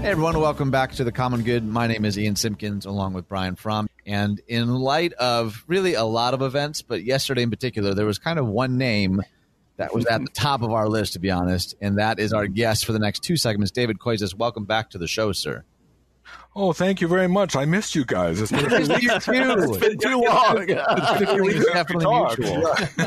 Hey everyone, welcome back to The Common Good. My name is Ian Simpkins along with Brian Fromm. And in light of really a lot of events, but yesterday in particular, there was kind of one name that was at the top of our list, to be honest, and that is our guest for the next two segments, David Koyzis. Welcome back to the show, sir. Oh, thank you very much. I missed you guys. It's been It's been too long. It's definitely mutual.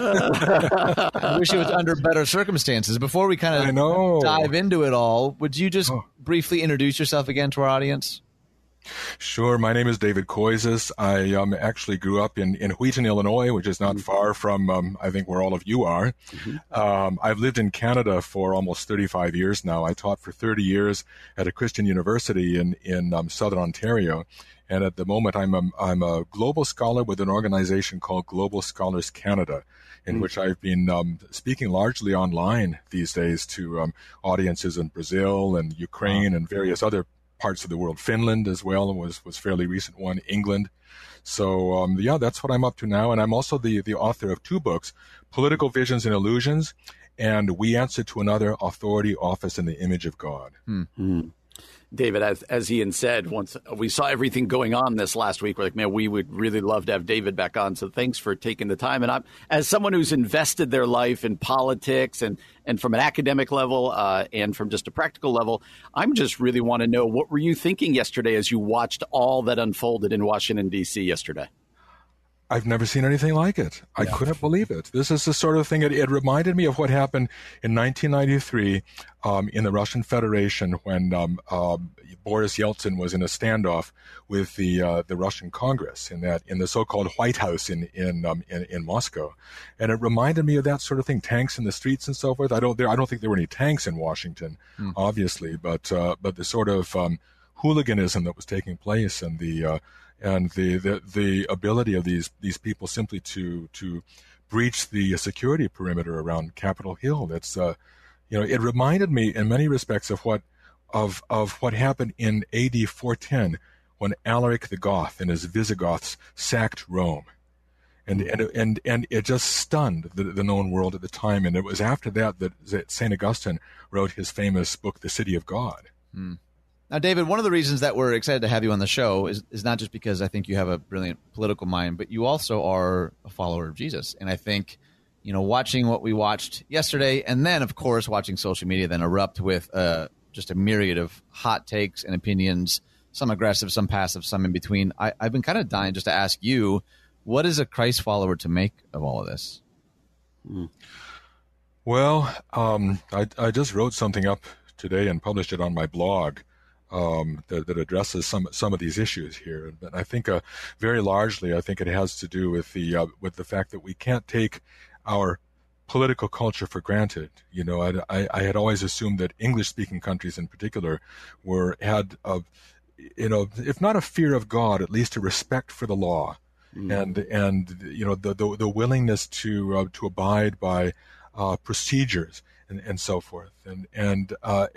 I wish it was under better circumstances. Before we kind of dive into it all, would you just briefly introduce yourself again to our audience? Sure. My name is David Koyzis. I actually grew up in Wheaton, Illinois, which is not far from, I think, where all of you are. I've lived in Canada for almost 35 years now. I taught for 30 years at a Christian university in Southern Ontario. And at the moment, I'm a global scholar with an organization called Global Scholars Canada, in which I've been speaking largely online these days to audiences in Brazil and Ukraine and various other parts of the world. Finland as well was fairly recent one, England. So that's what I'm up to now. And I'm also the author of two books, Political Visions and Illusions, and We Answer to Another, Authority, Office, and the Image of God. David, as Ian said, once we saw everything going on this last week, we're like, man, we would really love to have David back on. So thanks for taking the time. And I'm, as someone who's invested their life in politics and from an academic level and from just a practical level, I'm just really want to know, what were you thinking yesterday as you watched all that unfolded in Washington, D.C. yesterday? I've never seen anything like it. I couldn't believe it. This is the sort of thing, it reminded me of what happened in 1993 in the Russian Federation when Boris Yeltsin was in a standoff with the Russian Congress in the so-called White House in Moscow. And it reminded me of that sort of thing, tanks in the streets and so forth. I don't think there were any tanks in Washington, obviously, but the sort of hooliganism that was taking place and the ability of these people simply to breach the security perimeter around Capitol Hill. That's it reminded me in many respects of what happened in AD 410 when Alaric the Goth and his Visigoths sacked Rome, and it just stunned the known world at the time. And it was after that St. Augustine wrote his famous book, The City of God. Now, David, one of the reasons that we're excited to have you on the show is not just because I think you have a brilliant political mind, but you also are a follower of Jesus. And I think, watching what we watched yesterday, and then, of course, watching social media then erupt with just a myriad of hot takes and opinions, some aggressive, some passive, some in between. I've been kind of dying just to ask you, what is a Christ follower to make of all of this? Well, I just wrote something up today and published it on my blog. That addresses some of these issues here, and I think very largely, I think it has to do with the fact that we can't take our political culture for granted. I had always assumed that English-speaking countries, in particular, had if not a fear of God, at least a respect for the law, and the willingness to abide by procedures and so forth, and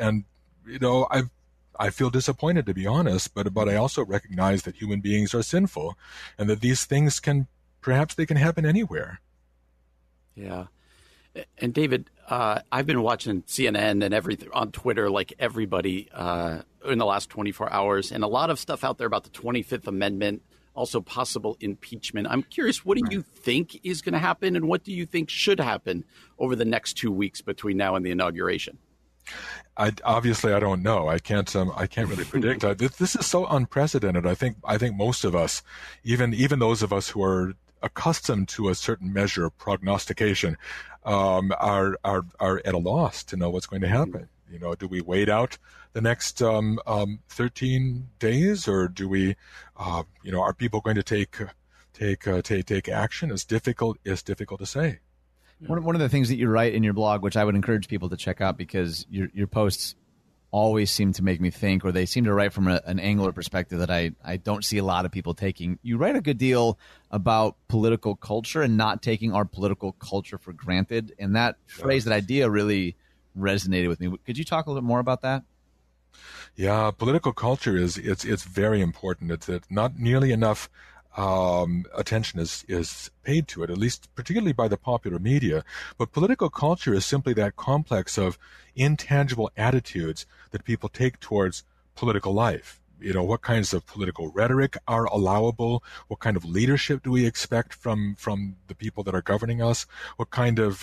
I feel disappointed, to be honest, but I also recognize that human beings are sinful and that these things can happen anywhere. Yeah. And David, I've been watching CNN and everything on Twitter, like everybody, in the last 24 hours, and a lot of stuff out there about the 25th Amendment, also possible impeachment. I'm curious, what do you think is going to happen, and what do you think should happen over the next 2 weeks between now and the inauguration? Obviously, I don't know. I can't really predict. This is so unprecedented. I think most of us, even those of us who are accustomed to a certain measure of prognostication, are at a loss to know what's going to happen. Do we wait out the next 13 days, or do we, are people going to take action? It's difficult to say. One of the things that you write in your blog, which I would encourage people to check out because your posts always seem to make me think, or they seem to write from an angle or perspective that I don't see a lot of people taking. You write a good deal about political culture and not taking our political culture for granted. And that phrase, that idea really resonated with me. Could you talk a little bit more about that? Yeah, political culture it's very important. It's not nearly enough attention is paid to it, at least particularly by the popular media. But political culture is simply that complex of intangible attitudes that people take towards political life. What kinds of political rhetoric are allowable? What kind of leadership do we expect from the people that are governing us? What kind of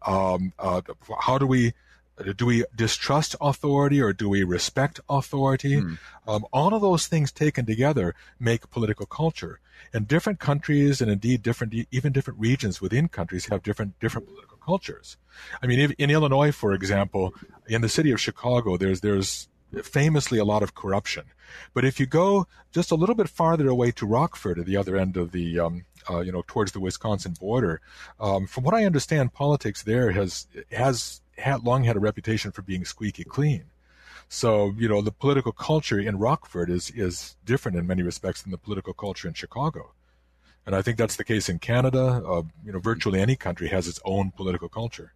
how do we distrust authority, or do we respect authority? All of those things taken together make political culture. And different countries, and indeed even different regions within countries, have different political cultures. I mean, in Illinois, for example, in the city of Chicago, there's famously a lot of corruption. But if you go just a little bit farther away to Rockford, at the other end of the towards the Wisconsin border, from what I understand, politics there has long had a reputation for being squeaky clean. So, the political culture in Rockford is different in many respects than the political culture in Chicago. And I think that's the case in Canada. Virtually any country has its own political culture.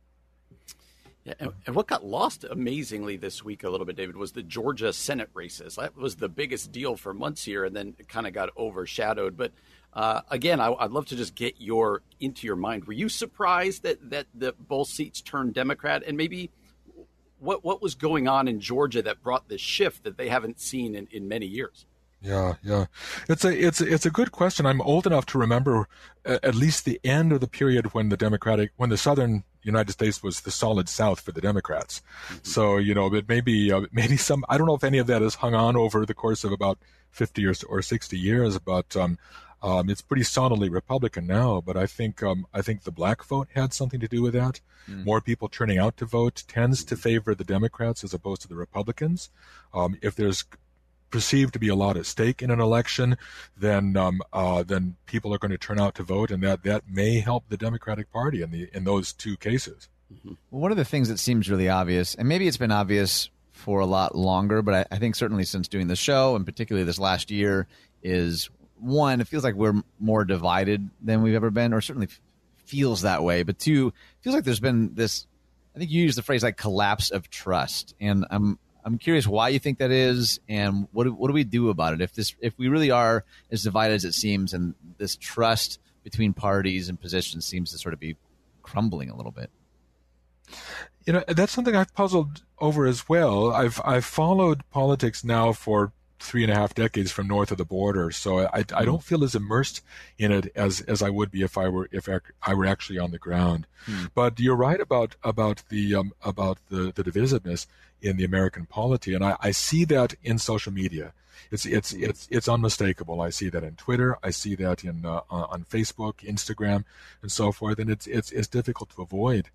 Yeah, and what got lost amazingly this week a little bit, David, was the Georgia Senate races. That was the biggest deal for months here, and then it kind of got overshadowed. But again, I'd love to just get into your mind. Were you surprised that both seats turned Democrat, and maybe what was going on in Georgia that brought this shift that they haven't seen in many years? Yeah. It's a good question. I'm old enough to remember at least the end of the period when the Southern United States was the solid South for the Democrats. Mm-hmm. So, it maybe some, I don't know if any of that has hung on over the course of about 50 or 60 years, but it's pretty solidly Republican now. But I think the black vote had something to do with that. More people turning out to vote tends to favor the Democrats as opposed to the Republicans. If there's perceived to be a lot at stake in an election, then people are going to turn out to vote, and that may help the Democratic Party in those two cases. Well, one of the things that seems really obvious, and maybe it's been obvious for a lot longer, but I think certainly since doing the show, and particularly this last year, is one, it feels like we're more divided than we've ever been, or certainly feels that way. But two, it feels like there's been this, I think you used the phrase like collapse of trust, and I'm curious why you think that is, and what do we do about it if we really are as divided as it seems, and this trust between parties and positions seems to sort of be crumbling a little bit. That's something I've puzzled over as well. I've followed politics now for 3.5 decades from north of the border, so I don't feel as immersed in it as I would be if I were actually on the ground. But you're right about the divisiveness in the American polity, and I see that in social media. It's unmistakable. I see that in Twitter. I see that on Facebook, Instagram, and so forth, and it's difficult to avoid.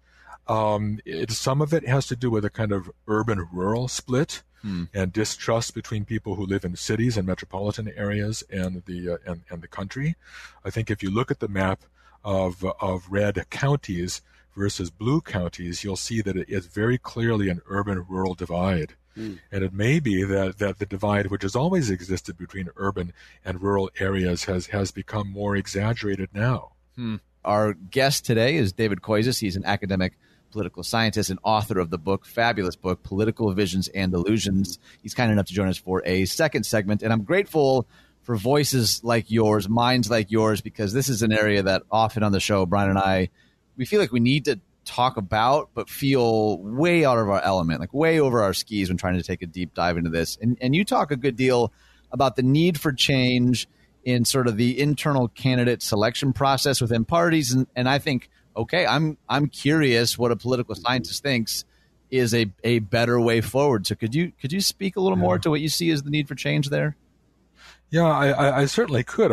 Some of it has to do with a kind of urban-rural split and distrust between people who live in cities and metropolitan areas and the country. I think if you look at the map of red counties versus blue counties, you'll see that it is very clearly an urban-rural divide. And it may be that the divide, which has always existed between urban and rural areas, has become more exaggerated now. Our guest today is David Koyzis. He's an academic political scientist and author of the fabulous book, Political Visions and Illusions. He's kind enough to join us for a second segment, and I'm grateful for voices like yours, minds like yours, because this is an area that often on the show, Brian and I, we feel like we need to talk about, but feel way out of our element, like way over our skis when trying to take a deep dive into this. And you talk a good deal about the need for change in sort of the internal candidate selection process within parties. And I think, okay, I'm curious what a political scientist thinks is a better way forward. So could you speak a little more to what you see as the need for change there? Yeah, I certainly could.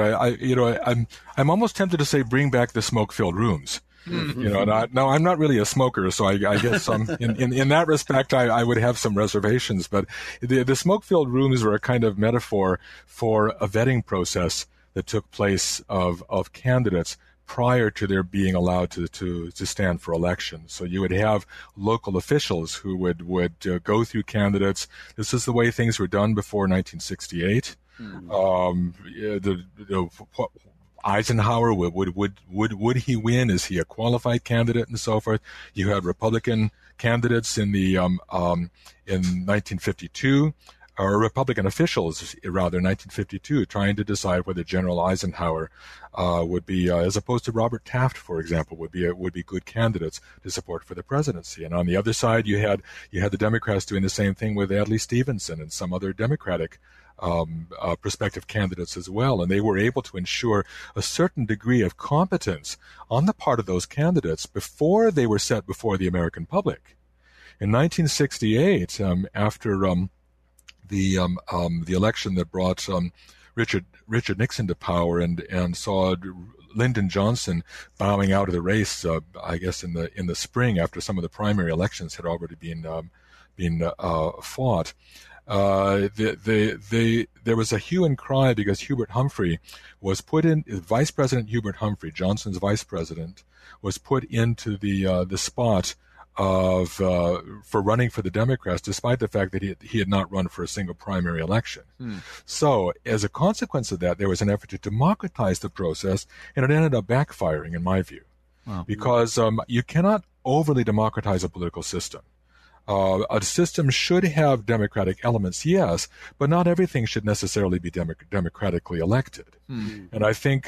I'm almost tempted to say bring back the smoke-filled rooms. No, I'm not really a smoker, so I guess in that respect, I would have some reservations. But the smoke-filled rooms were a kind of metaphor for a vetting process that took place of candidates prior to their being allowed to stand for election. So you would have local officials who would go through candidates. This is the way things were done before 1968. Eisenhower, would he win? Is he a qualified candidate, and so forth? You had Republican candidates in 1952 or Republican officials, rather, in 1952, trying to decide whether General Eisenhower would be, as opposed to Robert Taft, for example, would be good candidates to support for the presidency. And on the other side, you had the Democrats doing the same thing with Adlai Stevenson and some other Democratic prospective candidates as well, and they were able to ensure a certain degree of competence on the part of those candidates before they were set before the American public. In 1968, after the election that brought Richard Nixon to power and saw Lyndon Johnson bowing out of the race, I guess in the spring after some of the primary elections had already been fought. There was a hue and cry because Hubert Humphrey was put in. Vice President Hubert Humphrey, Johnson's vice president, was put into the spot for running for the Democrats, despite the fact that he had not run for a single primary election. So, as a consequence of that, there was an effort to democratize the process, and it ended up backfiring, in my view, because you cannot overly democratize a political system. A system should have democratic elements, yes, but not everything should necessarily be democratically elected. And I think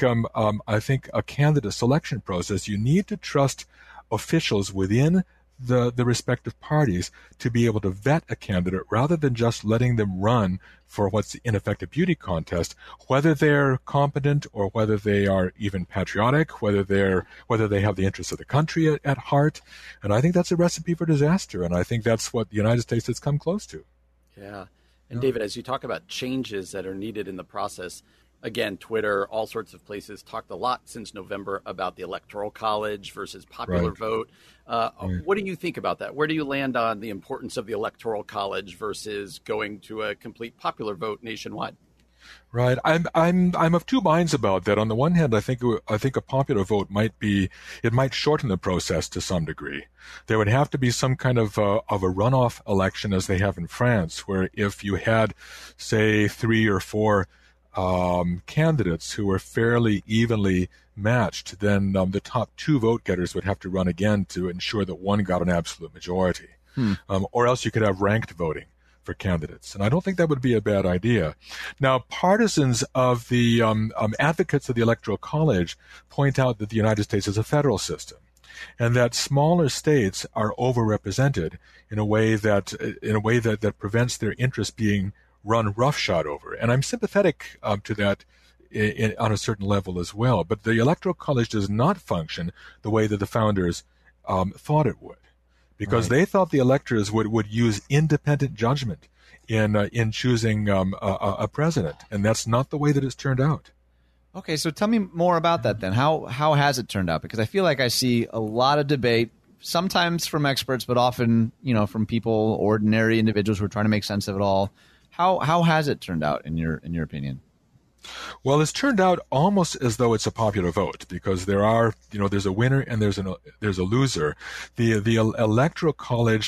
a candidate selection process, you need to trust officials within the respective parties to be able to vet a candidate rather than just letting them run for what's in effect a beauty contest, whether they're competent or whether they are even patriotic, whether they have the interests of the country at heart. And I think that's a recipe for disaster, and I think that's what the United States has come close to. Yeah. And David, as you talk about changes that are needed in the process, again, Twitter, all sorts of places talked a lot since November about the Electoral College versus popular vote. What do you think about that? Where do you land on the importance of the Electoral College versus going to a complete popular vote nationwide? Right. I'm of two minds about that. On the one hand, I think a popular vote might shorten the process to some degree. There would have to be some kind of a runoff election, as they have in France, where if you had, say, 3 or 4 candidates who were fairly evenly matched, then the top 2 vote getters would have to run again to ensure that one got an absolute majority. Or else you could have ranked voting for candidates. And I don't think that would be a bad idea. Now, partisans of the advocates of the Electoral College point out that the United States is a federal system, and that smaller states are overrepresented in a way that prevents their interests being run roughshod over. And I'm sympathetic to that on a certain level as well. But the Electoral College does not function the way that the founders thought it would, because they thought the electors would use independent judgment in choosing a president, and that's not the way that it's turned out. Okay, so tell me more about that then. How has it turned out? Because I feel like I see a lot of debate, sometimes from experts, but often from people, ordinary individuals who are trying to make sense of it all. How has it turned out in your opinion? Well, it's turned out almost as though it's a popular vote, because there's a winner and there's a loser. The Electoral College,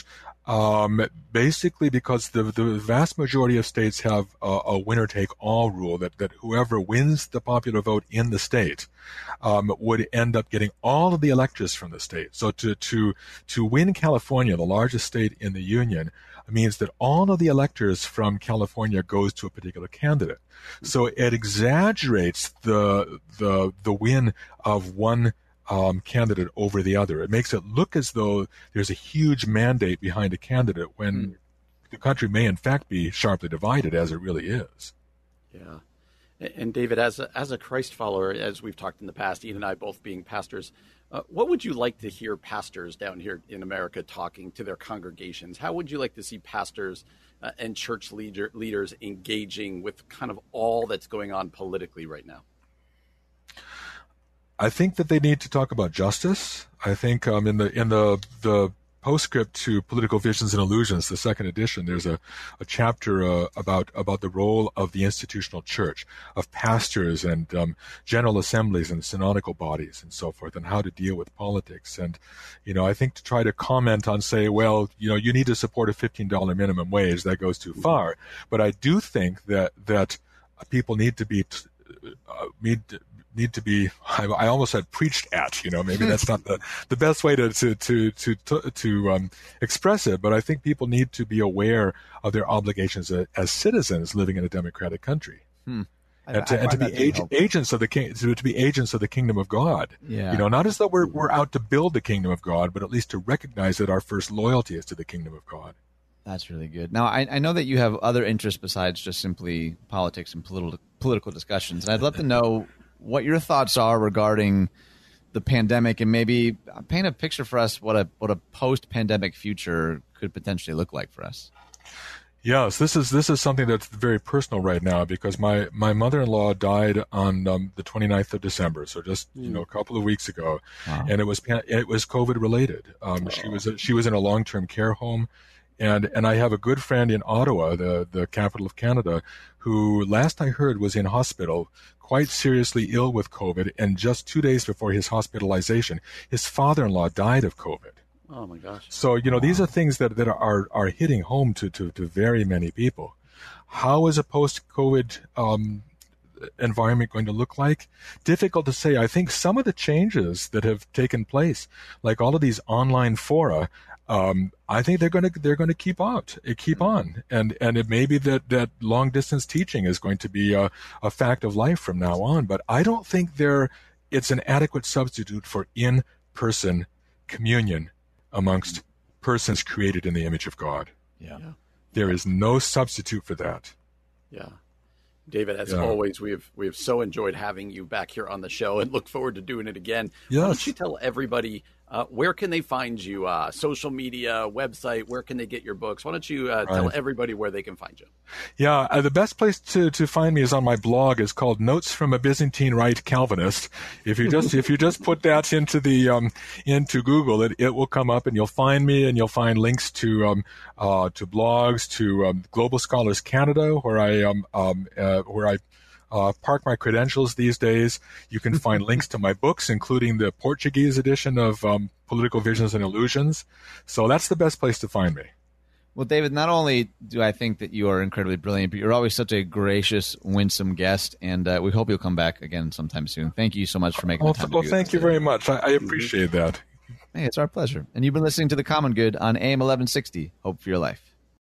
basically, because the vast majority of states have a winner-take-all rule that whoever wins the popular vote in the state would end up getting all of the electors from the state. So to win California, the largest state in the union, means that all of the electors from California goes to a particular candidate. So it exaggerates the win of one candidate over the other. It makes it look as though there's a huge mandate behind a candidate when the country may in fact be sharply divided, as it really is. Yeah. And David, as a Christ follower, as we've talked in the past, Ian and I both being pastors, what would you like to hear pastors down here in America talking to their congregations? How would you like to see pastors and church leaders engaging with kind of all that's going on politically right now? I think that they need to talk about justice. I think in the postscript to Political Visions and Illusions, the second edition, there's a chapter about the role of the institutional church, of pastors and general assemblies and synodical bodies and so forth, and how to deal with politics. And I think to try to comment on, say, well, you need to support a $15 minimum wage, that goes too far. But I do think that people need to be need to be, I almost said preached at, maybe that's not the best way to express it, but I think people need to be aware of their obligations as citizens living in a democratic country. And to be agents of the kingdom of God. Yeah. Not as though we're out to build the kingdom of God, but at least to recognize that our first loyalty is to the kingdom of God. That's really good. Now, I know that you have other interests besides just simply politics and political discussions, and I'd love to know what your thoughts are regarding the pandemic, and maybe paint a picture for us what a post-pandemic future could potentially look like for us. Yes, this is something that's very personal right now because my mother-in-law died on the 29th of December, so just a couple of weeks ago, and it was COVID related. She was in a long-term care home, and I have a good friend in Ottawa, the capital of Canada, who last I heard was in hospital, quite seriously ill with COVID, and just 2 days before his hospitalization, his father-in-law died of COVID. Oh my gosh! So these are things that are hitting home to very many people. How is a post-COVID environment going to look like? Difficult to say. I think some of the changes that have taken place, like all of these online fora, I think they're going to keep on, and it may be that long distance teaching is going to be a fact of life from now on. But I don't think it's an adequate substitute for in-person communion amongst persons created in the image of God. Yeah. There is no substitute for that. Yeah. David, as always, we have so enjoyed having you back here on the show and look forward to doing it again. Yes. Why don't you tell everybody where can they find you? Social media, website, where can they get your books? Why don't you tell everybody where they can find you? Yeah, the best place to find me is on my blog. It's called Notes from a Byzantine Rite Calvinist. If you just put that into Google, it will come up, and you'll find me, and you'll find links to blogs, to Global Scholars Canada, where I park my credentials these days. You can find links to my books, including the Portuguese edition of Political Visions and Illusions. So that's the best place to find me. Well, David, not only do I think that you are incredibly brilliant, but you're always such a gracious, winsome guest, and we hope you'll come back again sometime soon. Thank you so much for making the time to do this. Well, thank you very much. I appreciate that. Hey, it's our pleasure. And you've been listening to The Common Good on AM 1160. Hope for your life.